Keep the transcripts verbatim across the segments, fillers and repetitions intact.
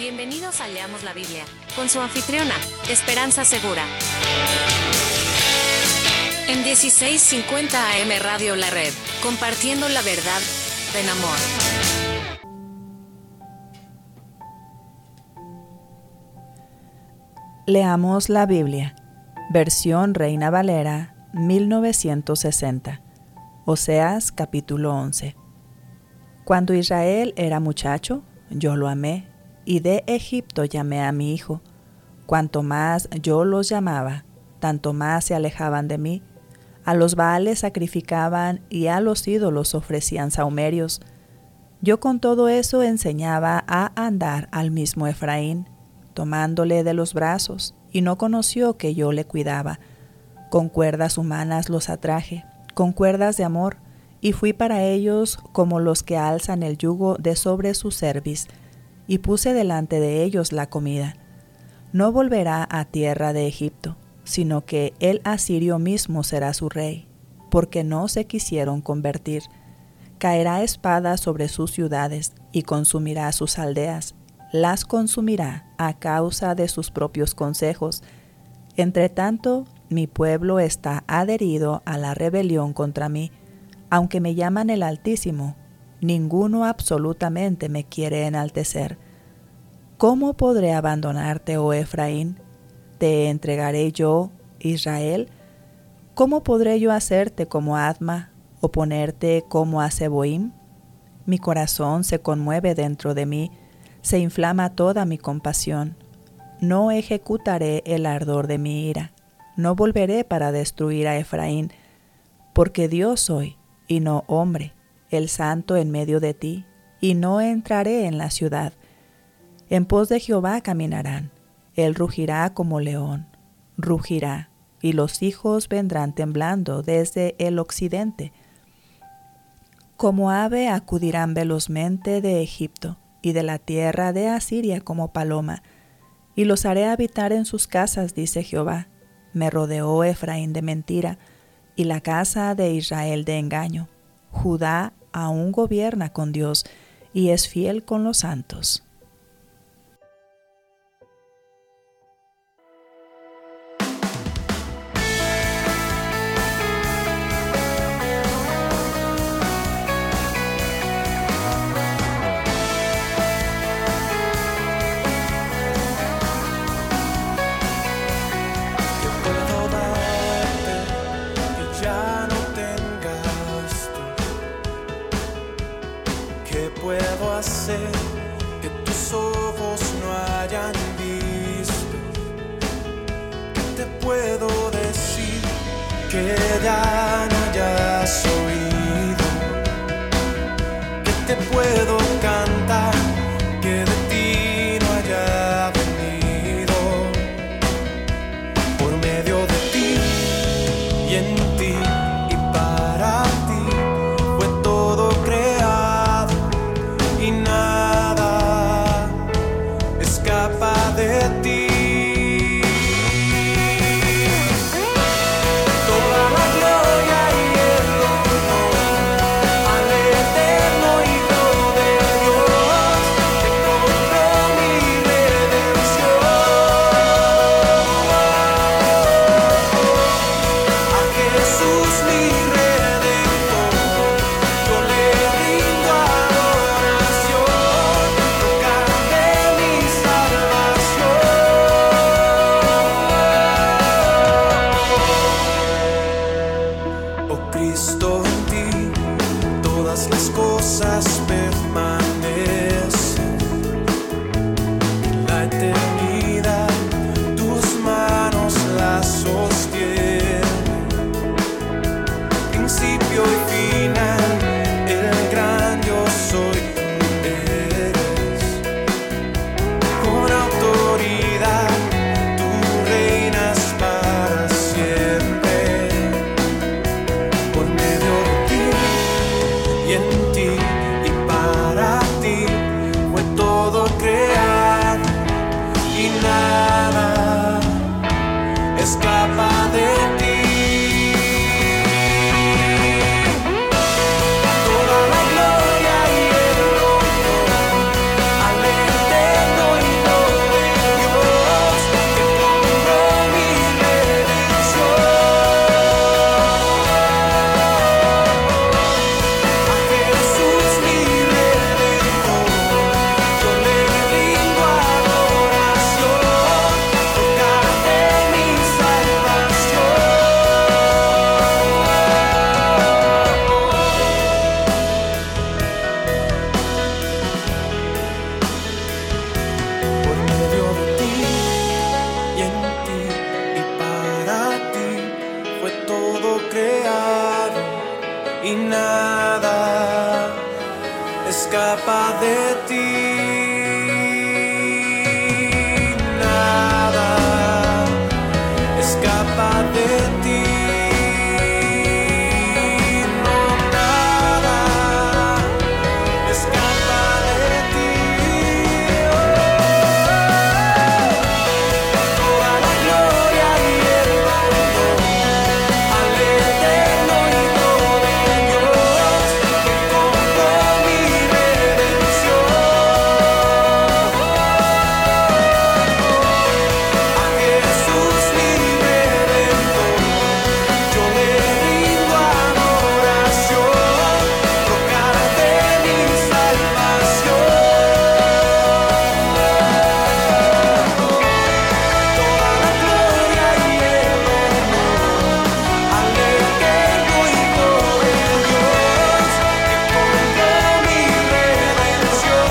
Bienvenidos a Leamos la Biblia, con su anfitriona, Esperanza Segura. En dieciséis cincuenta A M Radio La Red, compartiendo la verdad en amor. Leamos la Biblia, versión Reina Valera, mil novecientos sesenta, Oseas capítulo once. Cuando Israel era muchacho, yo lo amé, y de Egipto llamé a mi hijo. Cuanto más yo los llamaba, tanto más se alejaban de mí. A los Baales sacrificaban y a los ídolos ofrecían sahumerios. Yo con todo eso enseñaba a andar al mismo Efraín, tomándole de los brazos, y no conoció que yo le cuidaba. Con cuerdas humanas los atraje, con cuerdas de amor, y fui para ellos como los que alzan el yugo de sobre su cerviz, y puse delante de ellos la comida. No volverá a tierra de Egipto, sino que el asirio mismo será su rey, porque no se quisieron convertir. Caerá espada sobre sus ciudades, y consumirá sus aldeas, las consumirá a causa de sus propios consejos. Entre tanto, mi pueblo está adherido a la rebelión contra mí. Aunque me llaman el Altísimo, ninguno absolutamente me quiere enaltecer. ¿Cómo podré abandonarte, oh Efraín? ¿Te entregaré yo, Israel? ¿Cómo podré yo hacerte como Adma o ponerte como a Zeboim? Mi corazón se conmueve dentro de mí, se inflama toda mi compasión. No ejecutaré el ardor de mi ira, no volveré para destruir a Efraín, porque Dios soy y no hombre, el santo en medio de ti, y no entraré en la ciudad. En pos de Jehová caminarán, él rugirá como león, rugirá, y los hijos vendrán temblando desde el occidente. Como ave acudirán velozmente de Egipto, y de la tierra de Asiria como paloma, y los haré habitar en sus casas, dice Jehová. Me rodeó Efraín de mentira, y la casa de Israel de engaño. Judá aún gobierna con Dios, y es fiel con los santos. Puedo hacer que tus ojos no hayan visto. ¿Qué te puedo decir que ya no hayas oído? ¿Qué te puedo cantar que de ti no haya venido? Por medio de ti y en ti y para ti fue todo creado, y nada escapa de ti. Toda la gloria y el honor al eterno Hijo de Dios, que compró mi redención. A Jesús mi Redentor, yo le rindo adoración. Oh Cristo, en ti todas las cosas permanecen. En la eternidad tus manos las sostienen. Principio y final, el gran yo soy tú eres. Con autoridad tú reinas para siempre. Por medio de ti y en ti y para escapa de ti. Nada escapa de ti. No, nada escapa de ti. Toda la gloria y el honor al eterno Hijo de Dios, que compró mi redención. A Jesús mi Redentor, yo le rindo adoración, roca de mi salvación. Toda la gloria y el honor al eterno Hijo de Dios, que compró mi redención.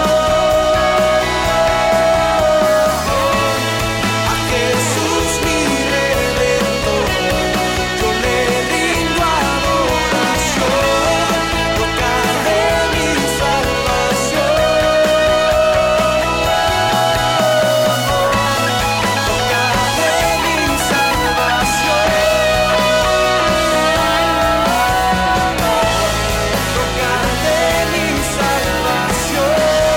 A Jesús mi Redentor, yo le rindo adoración, roca de mi salvación. Roca de mi salvación. Roca de mi salvación.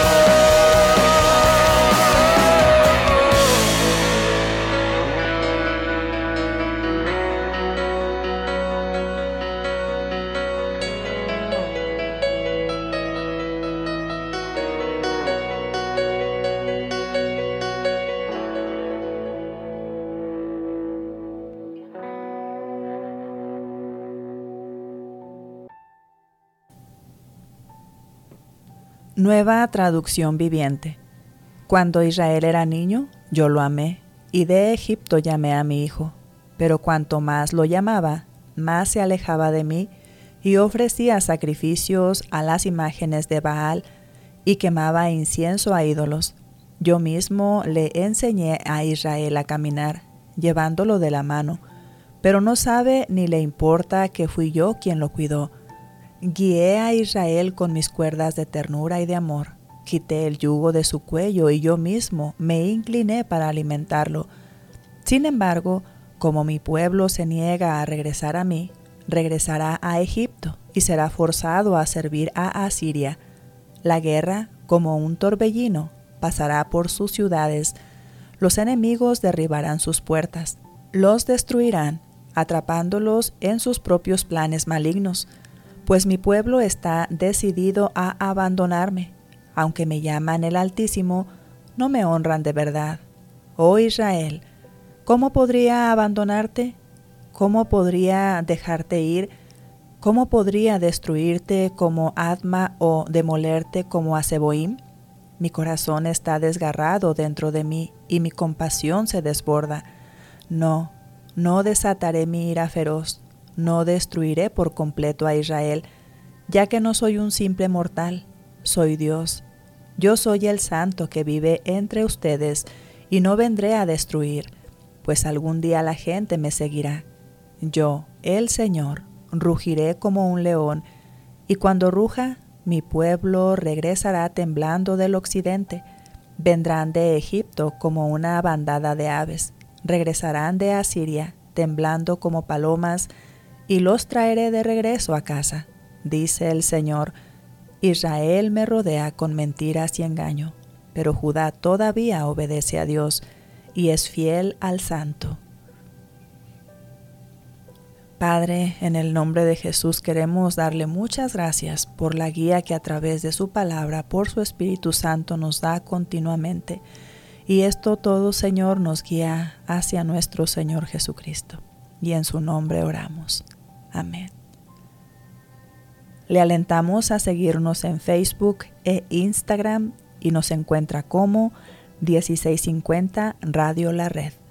Nueva traducción viviente. Cuando Israel era niño, yo lo amé, y de Egipto llamé a mi hijo. Pero cuanto más lo llamaba, más se alejaba de mí, y ofrecía sacrificios a las imágenes de Baal, y quemaba incienso a ídolos. Yo mismo le enseñé a Israel a caminar, llevándolo de la mano, pero no sabe ni le importa que fui yo quien lo cuidó. Guié a Israel con mis cuerdas de ternura y de amor. Quité el yugo de su cuello y yo mismo me incliné para alimentarlo. Sin embargo, como mi pueblo se niega a regresar a mí, regresará a Egipto y será forzado a servir a Asiria. La guerra, como un torbellino, pasará por sus ciudades. Los enemigos derribarán sus puertas. Los destruirán, atrapándolos en sus propios planes malignos. Pues mi pueblo está decidido a abandonarme. Aunque me llaman el Altísimo, no me honran de verdad. Oh Israel, ¿cómo podría abandonarte? ¿Cómo podría dejarte ir? ¿Cómo podría destruirte como Adma o demolerte como a Zeboim? Mi corazón está desgarrado dentro de mí y mi compasión se desborda. No, no desataré mi ira feroz. No destruiré por completo a Israel, ya que no soy un simple mortal, soy Dios. Yo soy el santo que vive entre ustedes y no vendré a destruir, pues algún día la gente me seguirá. Yo, el Señor, rugiré como un león, y cuando ruja, mi pueblo regresará temblando del occidente. Vendrán de Egipto como una bandada de aves, regresarán de Asiria temblando como palomas, y los traeré de regreso a casa, dice el Señor. Israel me rodea con mentiras y engaño, pero Judá todavía obedece a Dios y es fiel al Santo. Padre, en el nombre de Jesús queremos darle muchas gracias por la guía que a través de su palabra, por su Espíritu Santo nos da continuamente. Y esto todo, Señor, nos guía hacia nuestro Señor Jesucristo. Y en su nombre oramos. Amén. Le alentamos a seguirnos en Facebook e Instagram y nos encuentra como dieciséis cincuenta Radio La Red.